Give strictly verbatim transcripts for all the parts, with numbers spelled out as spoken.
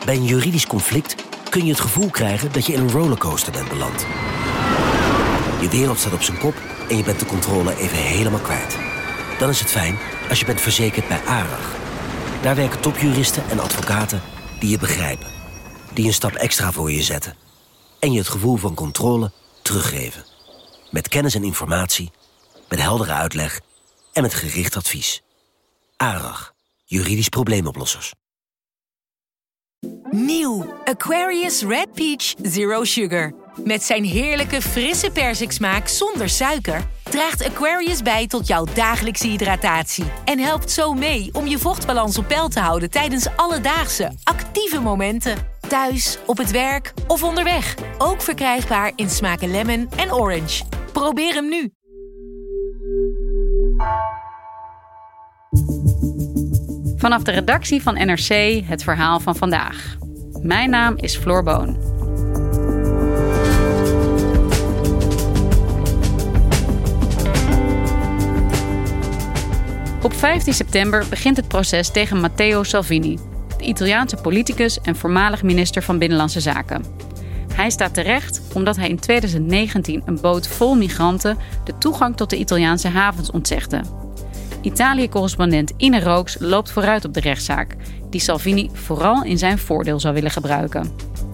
Bij een juridisch conflict kun je het gevoel krijgen dat je in een rollercoaster bent beland. Je wereld staat op zijn kop en je bent de controle even helemaal kwijt. Dan is het fijn als je bent verzekerd bij ARAG. Daar werken topjuristen en advocaten die je begrijpen. Die een stap extra voor je zetten. En je het gevoel van controle teruggeven. Met kennis en informatie, met heldere uitleg en met gericht advies. ARAG, juridisch probleemoplossers. Nieuw Aquarius Red Peach Zero Sugar. Met zijn heerlijke frisse persiksmaak zonder suiker draagt Aquarius bij tot jouw dagelijkse hydratatie. En helpt zo mee om je vochtbalans op peil te houden tijdens alledaagse, actieve momenten. Thuis, op het werk of onderweg. Ook verkrijgbaar in smaken lemon en orange. Probeer hem nu. Vanaf de redactie van N R C het verhaal van vandaag. Mijn naam is Floor Boon. Op vijftien september begint het proces tegen Matteo Salvini, de Italiaanse politicus en voormalig minister van Binnenlandse Zaken. Hij staat terecht omdat hij in twintig negentien een boot vol migranten de toegang tot de Italiaanse havens ontzegde. Italië-correspondent Ine Rooks loopt vooruit op de rechtszaak, die Salvini vooral in zijn voordeel zou willen gebruiken.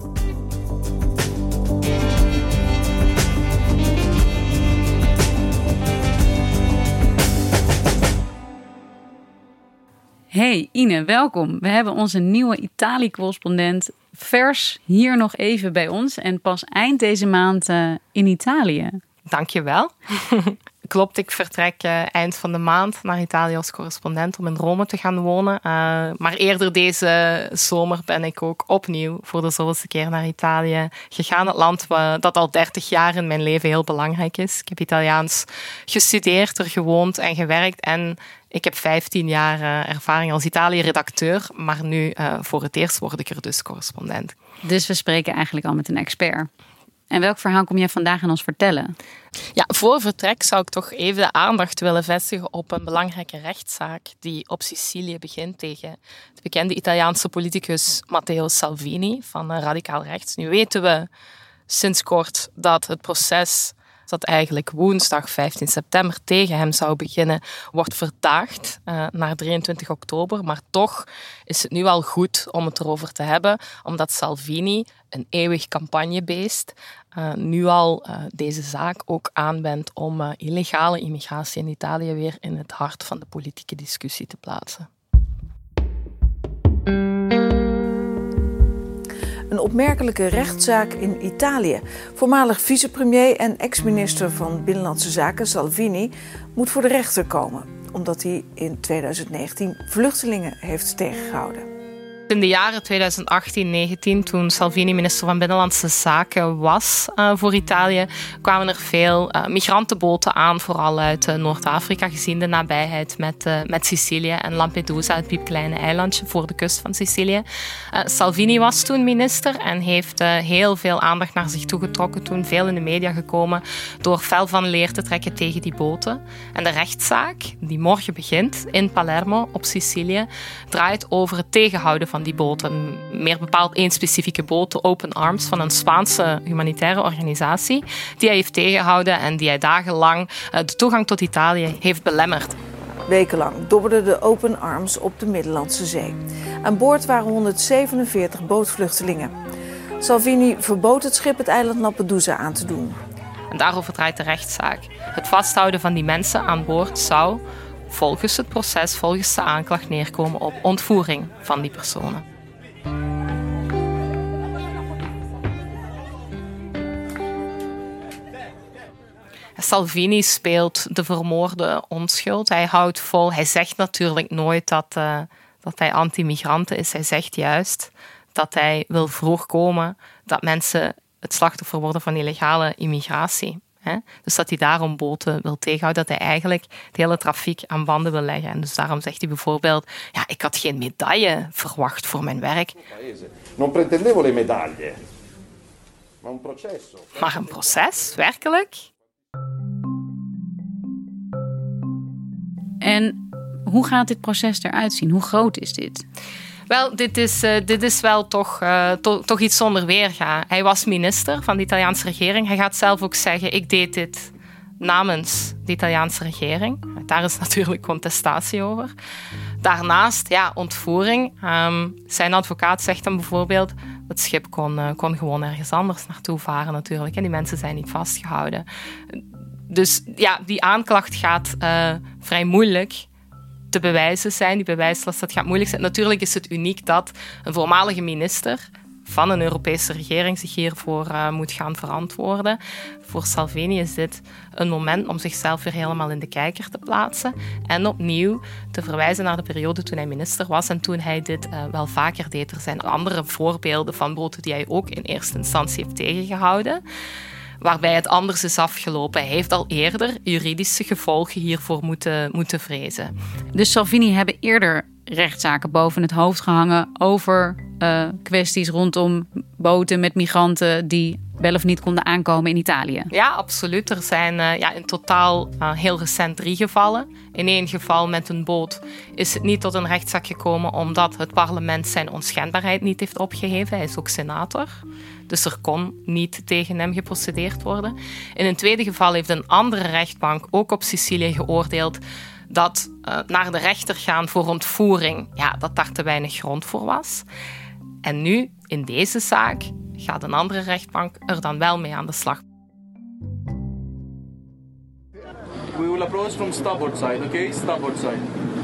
Hey Ine, welkom. We hebben onze nieuwe Italië-correspondent vers hier nog even bij ons en pas eind deze maand uh, in Italië. Dankjewel. Klopt, ik vertrek uh, eind van de maand naar Italië als correspondent om in Rome te gaan wonen. Uh, maar eerder deze zomer ben ik ook opnieuw voor de zoveelste keer naar Italië gegaan. Het land uh, dat al dertig jaar in mijn leven heel belangrijk is. Ik heb Italiaans gestudeerd, er gewoond en gewerkt en ik heb vijftien jaar uh, ervaring als Italië-redacteur, maar nu uh, voor het eerst word ik er dus correspondent. Dus we spreken eigenlijk al met een expert. En welk verhaal kom jij vandaag aan ons vertellen? Ja, voor vertrek zou ik toch even de aandacht willen vestigen op een belangrijke rechtszaak die op Sicilië begint tegen de bekende Italiaanse politicus Matteo Salvini van radicaal rechts. Nu weten we sinds kort dat het proces dat eigenlijk woensdag vijftien september tegen hem zou beginnen, wordt verdaagd uh, naar drieëntwintig oktober. Maar toch is het nu al goed om het erover te hebben, omdat Salvini, een eeuwig campagnebeest, uh, nu al uh, deze zaak ook aanwendt om uh, illegale immigratie in Italië weer in het hart van de politieke discussie te plaatsen. Een opmerkelijke rechtszaak in Italië. Voormalig vicepremier en ex-minister van Binnenlandse Zaken Salvini moet voor de rechter komen, omdat hij in twintig negentien vluchtelingen heeft tegengehouden. In de jaren twintig achttien negentien, toen Salvini minister van Binnenlandse Zaken was uh, voor Italië, kwamen er veel uh, migrantenboten aan, vooral uit uh, Noord-Afrika, gezien de nabijheid met, uh, met Sicilië en Lampedusa, het piepkleine eilandje voor de kust van Sicilië. Uh, Salvini was toen minister en heeft uh, heel veel aandacht naar zich toegetrokken, toen veel in de media gekomen, door fel van leer te trekken tegen die boten. En de rechtszaak, die morgen begint in Palermo op Sicilië, draait over het tegenhouden van die boten. Meer bepaald één specifieke boot, de Open Arms, van een Spaanse humanitaire organisatie, die hij heeft tegengehouden en die hij dagenlang de toegang tot Italië heeft belemmerd. Wekenlang dobberden de Open Arms op de Middellandse Zee. Aan boord waren honderdzevenenveertig bootvluchtelingen. Salvini verbood het schip het eiland Lampedusa aan te doen. En daarover draait de rechtszaak. Het vasthouden van die mensen aan boord zou volgens het proces, volgens de aanklacht neerkomen op ontvoering van die personen. Salvini speelt de vermoorde onschuld. Hij houdt vol. Hij zegt natuurlijk nooit dat, uh, dat hij anti-migranten is. Hij zegt juist dat hij wil voorkomen dat mensen het slachtoffer worden van illegale immigratie. He? Dus dat hij daarom boten wil tegenhouden, dat hij eigenlijk het hele trafiek aan banden wil leggen. En dus daarom zegt hij bijvoorbeeld, ja, ik had geen medaille verwacht voor mijn werk. Non pretendevo le medaglie, ma un processo. Maar een proces, werkelijk? En hoe gaat dit proces eruit zien? Hoe groot is dit? Wel, dit is, uh, dit is wel toch, uh, to, toch iets zonder weerga. Hij was minister van de Italiaanse regering. Hij gaat zelf ook zeggen, ik deed dit namens de Italiaanse regering. Daar is natuurlijk contestatie over. Daarnaast, ja, ontvoering. Um, zijn advocaat zegt dan bijvoorbeeld, het schip kon, uh, kon gewoon ergens anders naartoe varen natuurlijk. En die mensen zijn niet vastgehouden. Dus ja, die aanklacht gaat uh, vrij moeilijk te bewijzen zijn. Die bewijslast, dat gaat moeilijk zijn. Natuurlijk is het uniek dat een voormalige minister van een Europese regering zich hiervoor uh, moet gaan verantwoorden. Voor Salvini is dit een moment om zichzelf weer helemaal in de kijker te plaatsen en opnieuw te verwijzen naar de periode toen hij minister was en toen hij dit uh, wel vaker deed. Er zijn andere voorbeelden van boten die hij ook in eerste instantie heeft tegengehouden, waarbij het anders is afgelopen. Hij heeft al eerder juridische gevolgen hiervoor moeten, moeten vrezen. Dus Salvini hebben eerder rechtszaken boven het hoofd gehangen over uh, kwesties rondom boten met migranten die wel of niet konden aankomen in Italië. Ja, absoluut. Er zijn uh, ja, in totaal uh, heel recent drie gevallen. In één geval met een boot is het niet tot een rechtszaak gekomen omdat het parlement zijn onschendbaarheid niet heeft opgeheven. Hij is ook senator. Dus er kon niet tegen hem geprocedeerd worden. In een tweede geval heeft een andere rechtbank ook op Sicilië geoordeeld dat uh, naar de rechter gaan voor ontvoering, ja, dat daar te weinig grond voor was. En nu, in deze zaak, gaat een andere rechtbank er dan wel mee aan de slag. We will approach from starboard side, okay? Starboard side.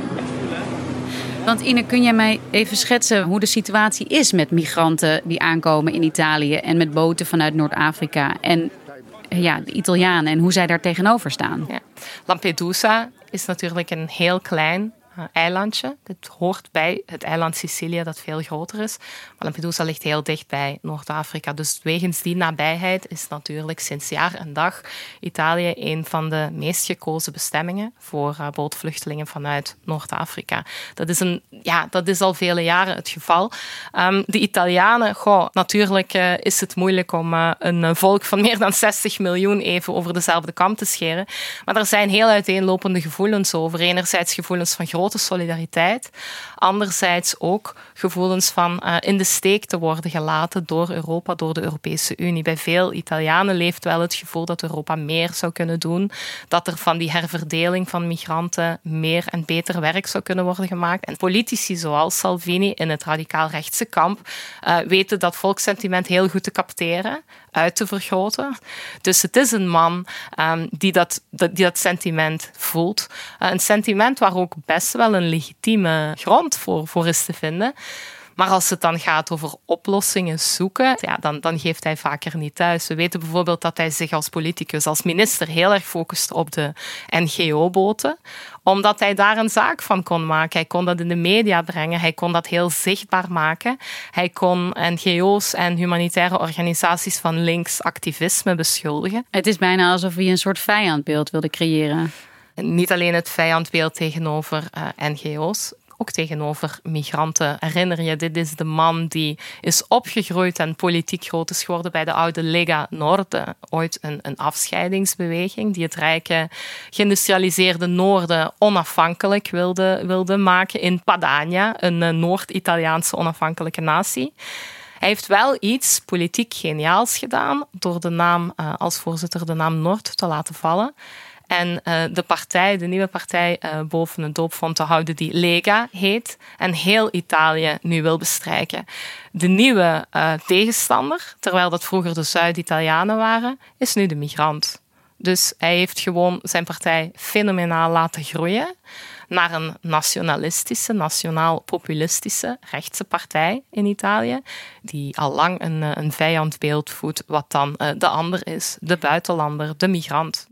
Want Ine, kun jij mij even schetsen hoe de situatie is met migranten die aankomen in Italië en met boten vanuit Noord-Afrika en ja, de Italianen en hoe zij daar tegenover staan? Ja. Lampedusa is natuurlijk een heel klein uh, eilandje. Het hoort bij het eiland Sicilië, dat veel groter is. Maar Lampedusa ligt heel dicht bij Noord-Afrika. Dus wegens die nabijheid is natuurlijk sinds jaar en dag Italië een van de meest gekozen bestemmingen voor uh, bootvluchtelingen vanuit Noord-Afrika. Dat is, een, ja, dat is al vele jaren het geval. Um, de Italianen, goh, natuurlijk uh, is het moeilijk om uh, een volk van meer dan zestig miljoen even over dezelfde kam te scheren. Maar er zijn heel uiteenlopende gevoelens over. Enerzijds gevoelens van grote solidariteit. Anderzijds ook gevoelens van uh, in de steek te worden gelaten door Europa, door de Europese Unie. Bij veel Italianen leeft wel het gevoel dat Europa meer zou kunnen doen. Dat er van die herverdeling van migranten meer en beter werk zou kunnen worden gemaakt. En politici zoals Salvini in het radicaal-rechtse kamp uh, weten dat volkssentiment heel goed te capteren, uit te vergroten. Dus het is een man um, die, dat, die dat sentiment voelt. Uh, een sentiment waar ook best wel een legitieme grond voor, voor is te vinden. Maar als het dan gaat over oplossingen zoeken, ja, dan, dan geeft hij vaker niet thuis. We weten bijvoorbeeld dat hij zich als politicus, als minister, heel erg focust op de N G O-boten. Omdat hij daar een zaak van kon maken. Hij kon dat in de media brengen. Hij kon dat heel zichtbaar maken. Hij kon N G O's en humanitaire organisaties van links activisme beschuldigen. Het is bijna alsof hij een soort vijandbeeld wilde creëren. Niet alleen het vijandbeeld tegenover uh, N G O's, ook tegenover migranten. Herinner je, dit is de man die is opgegroeid en politiek groot is geworden bij de oude Lega Nord. Ooit een, een afscheidingsbeweging die het rijke, geïndustrialiseerde noorden onafhankelijk wilde, wilde maken in Padania, een Noord-Italiaanse onafhankelijke natie. Hij heeft wel iets politiek geniaals gedaan door de naam, uh, als voorzitter de naam Nord te laten vallen. En uh, de partij, de nieuwe partij, uh, boven een doopvont te houden die Lega heet en heel Italië nu wil bestrijken. De nieuwe uh, tegenstander, terwijl dat vroeger de Zuid-Italianen waren, is nu de migrant. Dus hij heeft gewoon zijn partij fenomenaal laten groeien naar een nationalistische, nationaal-populistische rechtse partij in Italië, die al lang een, een vijandbeeld voedt, wat dan uh, de ander is, de buitenlander, de migrant.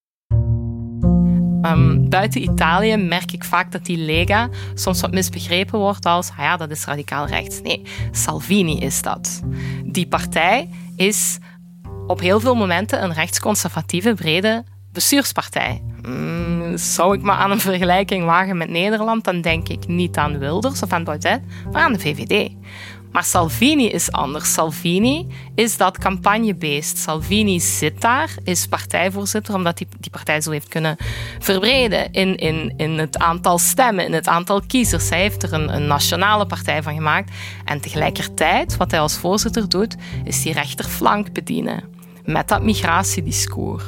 Um, buiten Italië merk ik vaak dat die Lega soms wat misbegrepen wordt als, ah ja, dat is radicaal rechts. Nee, Salvini is dat. Die partij is op heel veel momenten een rechtsconservatieve, brede bestuurspartij. Mm, zou ik maar aan een vergelijking wagen met Nederland, dan denk ik niet aan Wilders of aan Baudet, maar aan de V V D. Maar Salvini is anders. Salvini is dat campagnebeest. Salvini zit daar, is partijvoorzitter, omdat hij die partij zo heeft kunnen verbreden in, in, in het aantal stemmen, in het aantal kiezers. Hij heeft er een, een nationale partij van gemaakt. En tegelijkertijd, wat hij als voorzitter doet, is die rechterflank bedienen. Met dat migratiediscours.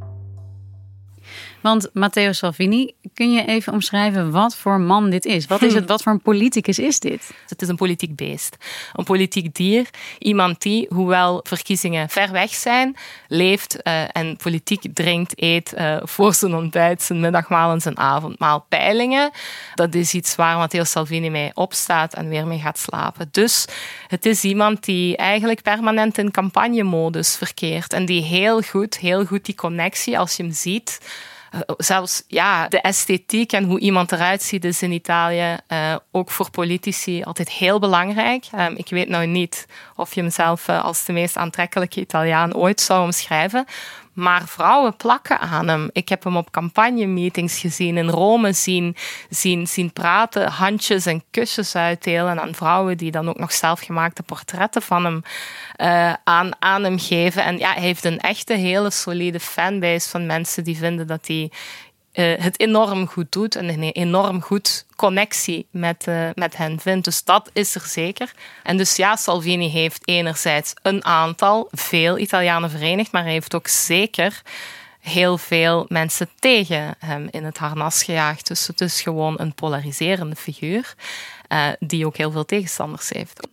Want Matteo Salvini, kun je even omschrijven wat voor man dit is? Wat is het? Wat voor een politicus is dit? Het is een politiek beest. Een politiek dier. Iemand die, hoewel verkiezingen ver weg zijn, leeft uh, en politiek drinkt, eet uh, voor zijn ontbijt, zijn middagmaal en zijn avondmaal. Peilingen, dat is iets waar Matteo Salvini mee opstaat en weer mee gaat slapen. Dus het is iemand die eigenlijk permanent in campagnemodus verkeert en die heel goed, heel goed die connectie, als je hem ziet. Zelfs ja, de esthetiek en hoe iemand eruit ziet is in Italië uh, ook voor politici altijd heel belangrijk. Um, ik weet nou niet of je hem zelf uh, als de meest aantrekkelijke Italiaan ooit zou omschrijven. Maar vrouwen plakken aan hem. Ik heb hem op campagnemeetings gezien, in Rome zien, zien, zien praten, handjes en kusjes uitdelen aan vrouwen die dan ook nog zelfgemaakte portretten van hem uh, aan, aan hem geven. En ja, hij heeft een echte hele solide fanbase van mensen die vinden dat hij uh, het enorm goed doet en een enorm goed connectie met, uh, met hen vindt. Dus dat is er zeker. En dus ja, Salvini heeft enerzijds een aantal, veel Italianen verenigd, maar hij heeft ook zeker heel veel mensen tegen hem in het harnas gejaagd. Dus het is gewoon een polariserende figuur uh, die ook heel veel tegenstanders heeft.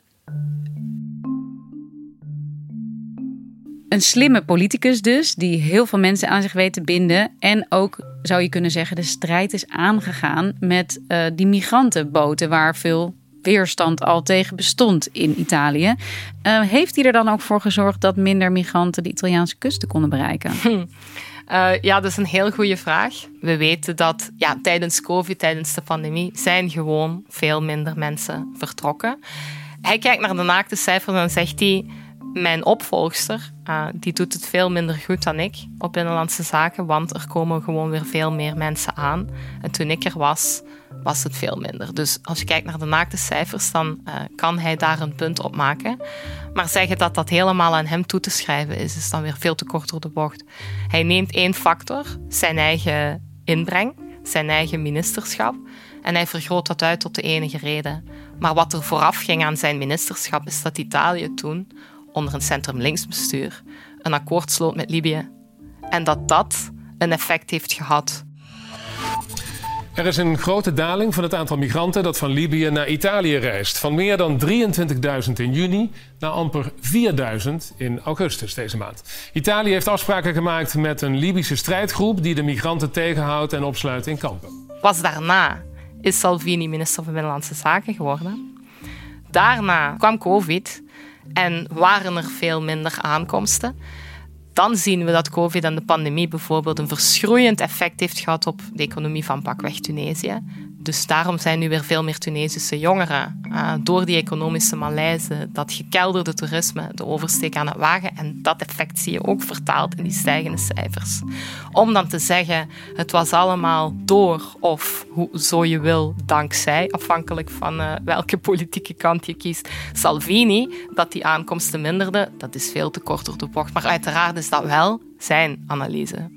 Een slimme politicus dus, die heel veel mensen aan zich weet te binden. En ook, zou je kunnen zeggen, de strijd is aangegaan met uh, die migrantenboten waar veel weerstand al tegen bestond in Italië. Uh, heeft hij er dan ook voor gezorgd dat minder migranten de Italiaanse kusten konden bereiken? Hm. Uh, ja, dat is een heel goede vraag. We weten dat ja, tijdens COVID, tijdens de pandemie, zijn gewoon veel minder mensen vertrokken. Hij kijkt naar de naakte cijfers en zegt hij, mijn opvolgster, uh, die doet het veel minder goed dan ik op Binnenlandse Zaken, want er komen gewoon weer veel meer mensen aan. En toen ik er was, was het veel minder. Dus als je kijkt naar de naakte cijfers, dan uh, kan hij daar een punt op maken. Maar zeggen dat dat helemaal aan hem toe te schrijven is, is dan weer veel te kort door de bocht. Hij neemt één factor, zijn eigen inbreng, zijn eigen ministerschap, en hij vergroot dat uit tot de enige reden. Maar wat er vooraf ging aan zijn ministerschap, is dat Italië toen onder een centrum-linksbestuur een akkoord sloot met Libië. En dat dat een effect heeft gehad. Er is een grote daling van het aantal migranten dat van Libië naar Italië reist. Van meer dan drieëntwintigduizend in juni naar amper vierduizend in augustus deze maand. Italië heeft afspraken gemaakt met een Libische strijdgroep die de migranten tegenhoudt en opsluit in kampen. Pas daarna is Salvini minister van Binnenlandse Zaken geworden. Daarna kwam COVID en waren er veel minder aankomsten. Dan zien we dat COVID en de pandemie bijvoorbeeld een verschroeiend effect heeft gehad op de economie van pakweg Tunesië. Dus daarom zijn nu weer veel meer Tunesische jongeren uh, door die economische malaise, dat gekelderde toerisme, de oversteek aan het wagen. En dat effect zie je ook vertaald in die stijgende cijfers. Om dan te zeggen, het was allemaal door of, hoe, zo je wil, dankzij, afhankelijk van uh, welke politieke kant je kiest, Salvini, dat die aankomsten minderde, dat is veel te kort door de bocht. Maar uiteraard is dat wel zijn analyse.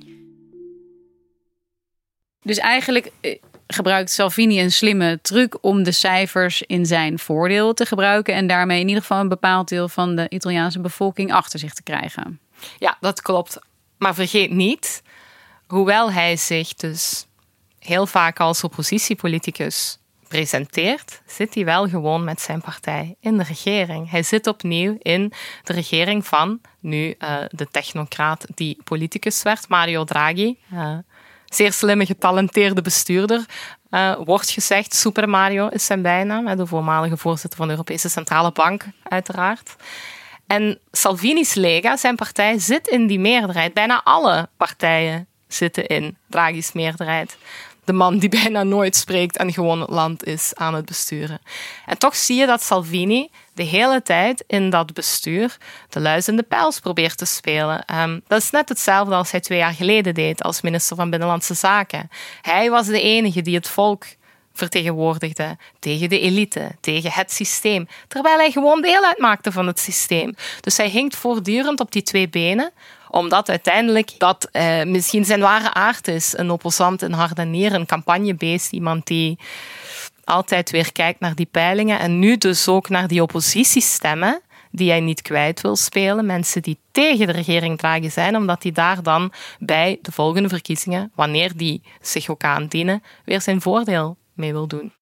Dus eigenlijk gebruikt Salvini een slimme truc om de cijfers in zijn voordeel te gebruiken en daarmee in ieder geval een bepaald deel van de Italiaanse bevolking achter zich te krijgen. Ja, dat klopt. Maar vergeet niet, hoewel hij zich dus heel vaak als oppositiepoliticus presenteert, zit hij wel gewoon met zijn partij in de regering. Hij zit opnieuw in de regering van nu uh, de technocraat die politicus werd, Mario Draghi. Uh, zeer slimme, getalenteerde bestuurder, uh, wordt gezegd. Super Mario is zijn bijnaam, de voormalige voorzitter van de Europese Centrale Bank, uiteraard. En Salvini's Lega, zijn partij, zit in die meerderheid. Bijna alle partijen zitten in Draghi's meerderheid. De man die bijna nooit spreekt en gewoon het land is aan het besturen. En toch zie je dat Salvini de hele tijd in dat bestuur de luis in de pels probeert te spelen. Um, dat is net hetzelfde als hij twee jaar geleden deed als minister van Binnenlandse Zaken. Hij was de enige die het volk vertegenwoordigde, tegen de elite, tegen het systeem, terwijl hij gewoon deel uitmaakte van het systeem. Dus hij hinkt voortdurend op die twee benen, omdat uiteindelijk dat eh, misschien zijn ware aard is. Een opposant, een hardenier, een campagnebeest, iemand die altijd weer kijkt naar die peilingen en nu dus ook naar die oppositiestemmen die hij niet kwijt wil spelen. Mensen die tegen de regering dragen zijn, omdat hij daar dan bij de volgende verkiezingen, wanneer die zich ook aandienen, weer zijn voordeel mee wil doen.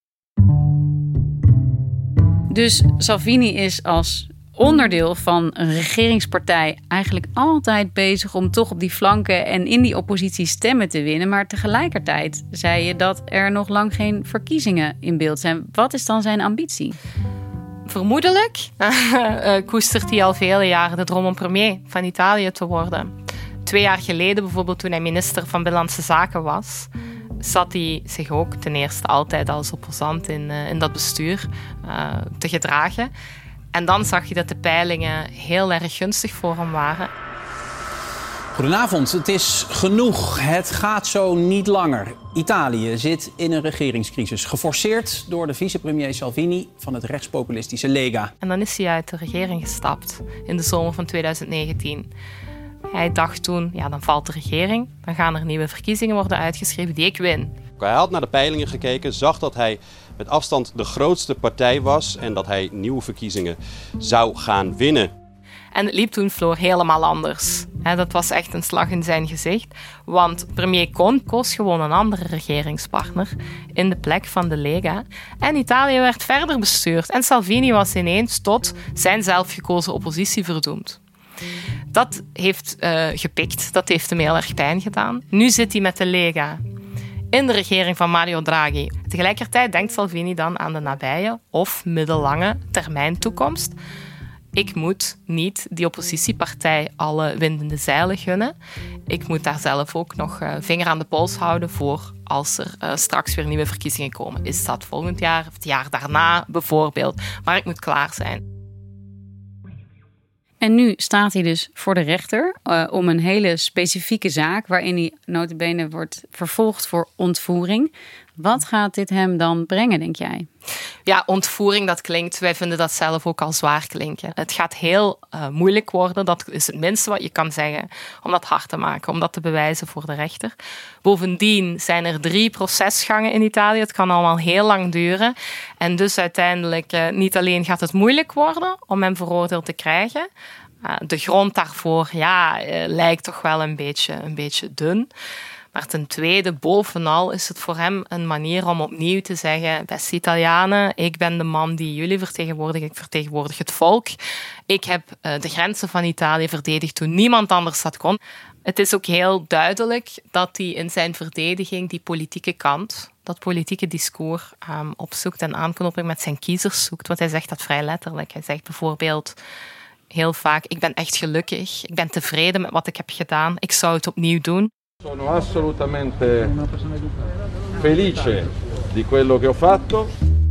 Dus Salvini is als onderdeel van een regeringspartij eigenlijk altijd bezig om toch op die flanken en in die oppositie stemmen te winnen. Maar tegelijkertijd zei je dat er nog lang geen verkiezingen in beeld zijn. Wat is dan zijn ambitie? Vermoedelijk uh, koestert hij al vele jaren de droom om premier van Italië te worden. Twee jaar geleden bijvoorbeeld, toen hij minister van Binnenlandse Zaken was, zat hij zich ook ten eerste altijd als opposant in, uh, in dat bestuur uh, te gedragen. En dan zag je dat de peilingen heel erg gunstig voor hem waren. Goedenavond, het is genoeg. Het gaat zo niet langer. Italië zit in een regeringscrisis, geforceerd door de vicepremier Salvini van het rechtspopulistische Lega. En dan is hij uit de regering gestapt in de zomer van twintig negentien. Hij dacht toen, ja, dan valt de regering, dan gaan er nieuwe verkiezingen worden uitgeschreven die ik win. Hij had naar de peilingen gekeken, zag dat hij met afstand de grootste partij was en dat hij nieuwe verkiezingen zou gaan winnen. En het liep toen, Floor, helemaal anders. He, dat was echt een slag in zijn gezicht. Want premier Conte koos gewoon een andere regeringspartner in de plek van de Lega. En Italië werd verder bestuurd. En Salvini was ineens tot zijn zelfgekozen oppositie verdoemd. Dat heeft uh, gepikt. Dat heeft hem heel erg pijn gedaan. Nu zit hij met de Lega in de regering van Mario Draghi. Tegelijkertijd denkt Salvini dan aan de nabije of middellange termijn toekomst. Ik moet niet die oppositiepartij alle windende zeilen gunnen. Ik moet daar zelf ook nog uh, vinger aan de pols houden voor als er uh, straks weer nieuwe verkiezingen komen. Is dat volgend jaar of het jaar daarna bijvoorbeeld. Maar ik moet klaar zijn. En nu staat hij dus voor de rechter uh, om een hele specifieke zaak waarin hij nota bene wordt vervolgd voor ontvoering. Wat gaat dit hem dan brengen, denk jij? Ja, ontvoering, dat klinkt, wij vinden dat zelf ook al zwaar klinken. Het gaat heel uh, moeilijk worden, dat is het minste wat je kan zeggen, om dat hard te maken, om dat te bewijzen voor de rechter. Bovendien zijn er drie procesgangen in Italië, het kan allemaal heel lang duren. En dus uiteindelijk uh, niet alleen gaat het moeilijk worden om hem veroordeeld te krijgen, uh, de grond daarvoor ja, uh, lijkt toch wel een beetje, een beetje dun. Maar ten tweede, bovenal is het voor hem een manier om opnieuw te zeggen, beste Italianen, ik ben de man die jullie vertegenwoordigen, ik vertegenwoordig het volk. Ik heb uh, de grenzen van Italië verdedigd toen niemand anders dat kon. Het is ook heel duidelijk dat hij in zijn verdediging die politieke kant, dat politieke discours um, opzoekt en aanknoping met zijn kiezers zoekt. Want hij zegt dat vrij letterlijk. Hij zegt bijvoorbeeld heel vaak, ik ben echt gelukkig, ik ben tevreden met wat ik heb gedaan, ik zou het opnieuw doen. Sono assolutamente felice di quello che ho fatto.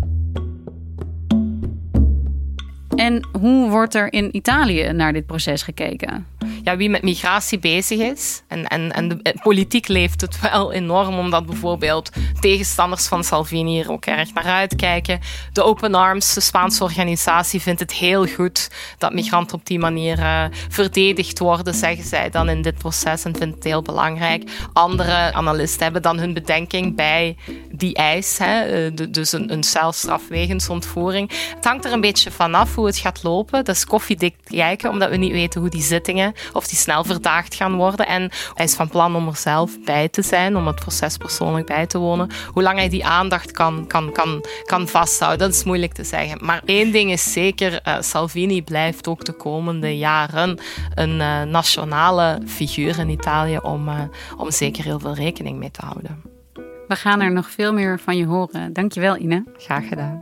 En hoe wordt er in Italië naar dit proces gekeken? Ja, wie met migratie bezig is, en, en, en de politiek leeft het wel enorm, omdat bijvoorbeeld tegenstanders van Salvini er ook erg naar uitkijken. De Open Arms, de Spaanse organisatie, vindt het heel goed dat migranten op die manier uh, verdedigd worden, zeggen zij dan in dit proces, en vindt het heel belangrijk. Andere analisten hebben dan hun bedenking bij die eis, hè, dus een, een celstraf wegens ontvoering. Het hangt er een beetje vanaf hoe het gaat lopen. Dat is koffiedik kijken, omdat we niet weten hoe die zittingen, of die snel verdaagd gaan worden. En hij is van plan om er zelf bij te zijn, om het proces persoonlijk bij te wonen. Hoe lang hij die aandacht kan, kan, kan, kan vasthouden, dat is moeilijk te zeggen. Maar één ding is zeker, uh, Salvini blijft ook de komende jaren een uh, nationale figuur in Italië om, uh, om zeker heel veel rekening mee te houden. We gaan er nog veel meer van je horen. Dankjewel, Ine. Graag gedaan.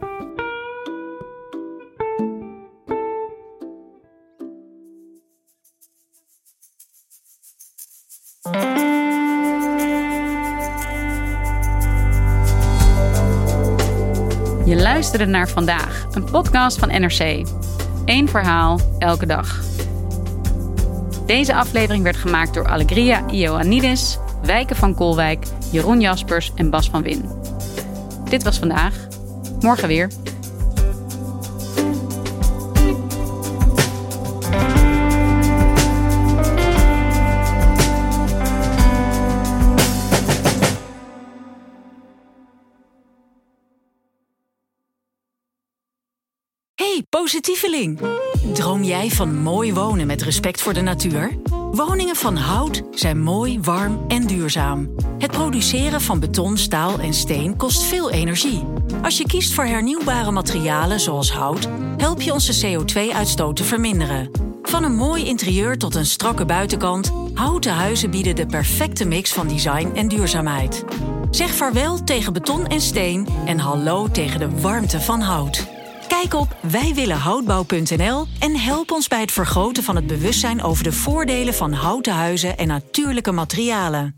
Je luisterde naar Vandaag, een podcast van N R C. Eén verhaal, elke dag. Deze aflevering werd gemaakt door Alegria Ioannidis, Wijken van Kolwijk, Jeroen Jaspers en Bas van Win. Dit was Vandaag. Morgen weer. Hey, positieveling! Droom jij van mooi wonen met respect voor de natuur? Woningen van hout zijn mooi, warm en duurzaam. Het produceren van beton, staal en steen kost veel energie. Als je kiest voor hernieuwbare materialen zoals hout, help je onze C O twee uitstoot te verminderen. Van een mooi interieur tot een strakke buitenkant, houten huizen bieden de perfecte mix van design en duurzaamheid. Zeg vaarwel tegen beton en steen en hallo tegen de warmte van hout. Kijk op wij willen houtbouw punt n l en help ons bij het vergroten van het bewustzijn over de voordelen van houten huizen en natuurlijke materialen.